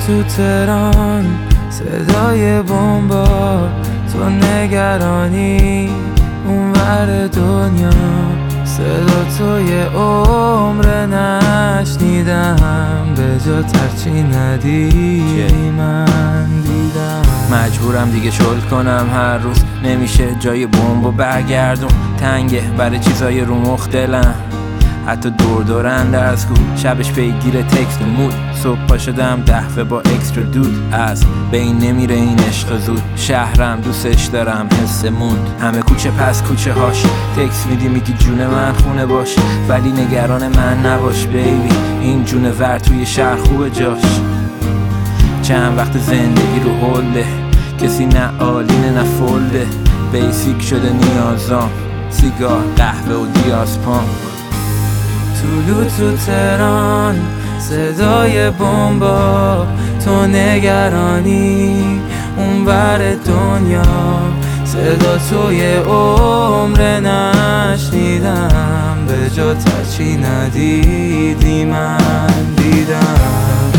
تو تهران صدای بمبا، تو نگرانی اونور دنیا، صدا تو یه عمر نشنیدم، به جا ترچی ندیدی من دیدم. مجبورم دیگه شل کنم هر روز، نمیشه جای بمبو برگردون، تنگه برای چیزای رو مخ دلم، حتی دور اندرز گو شبش پیگیر تکست مود، صبح پا شدم دهوه با اکسترا دود، از بین نمیره این عشق زود، شهرم دوستش دارم حس موند، همه کوچه پس کوچه هاش تکست میگی جون من خونه باش، ولی نگران من نباش بیبی، این جون ور توی شهر خوبه جاش، چند وقت زندگی رو هلده، کسی نه آلینه نه فلده، بیسیک شده نیازام، سیگار قهوه و دیاسپام. طولو تو تهران صدای بمبا، تو نگرانی اونور دنیا، صدا تو یه عمر نشنیدم، به جا ترچی ندیدی من دیدم.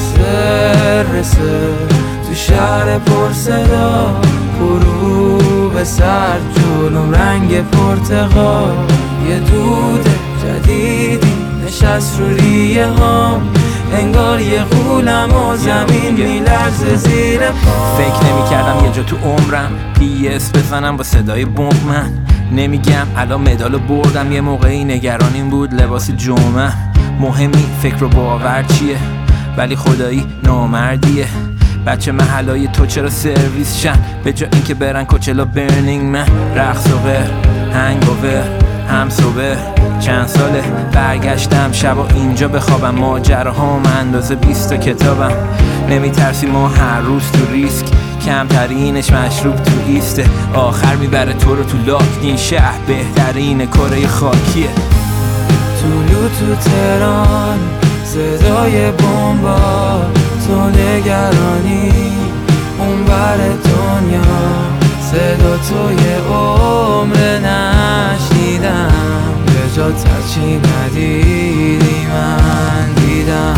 سر تو شهر پر صدا، غروب سر جلوم رنگ پرتقال، یه دود جدیدی نشست رو ریه هام، انگار یه غولم و زمین میلرزه زیر پام. فکر نمی کردم یه جا تو عمرم PS بزنم با صدای بمب، من نمیگم الان مدالو بردم، یه موقعی نگرانیم بود لباس جمعه، مهمی فکر و باور چیه، ولی خدایی نامردیه، بچه محلای تو چرا سرویس شن، به جا اینکه برن کوچلا برنینگ من، رقص و غیر هنگوور هم صبح، چند ساله برگشتم شبا اینجا بخوابم، ماجراهام اندازه 20 تا کتابم، نمیترسی ما هر روز تو ریسک، کمترینش مشروب تو ایسته، آخر میبره تو رو تو لاک، این شهر بهترین کره خاکیه. طولو تو تهران صدای بمبا، تو نگرانی اونور دنیا، صدا تو یه عمر نشنیدم، به جا ترچی ندیدی من دیدم.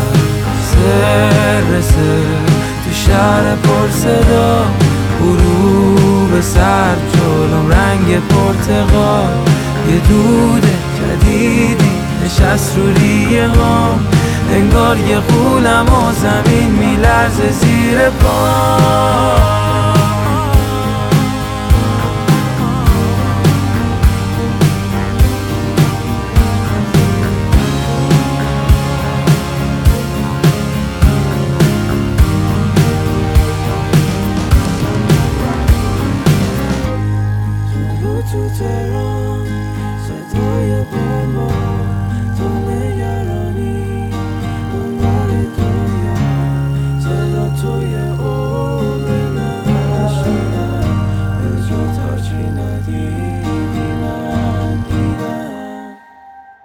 سر تو شهر پر صدا، غروب سر جلوم رنگ پرتقال، یه دود جدیدی نشست رو ریه هام، انگار یه غولم و زمین میلرزه زیر پام.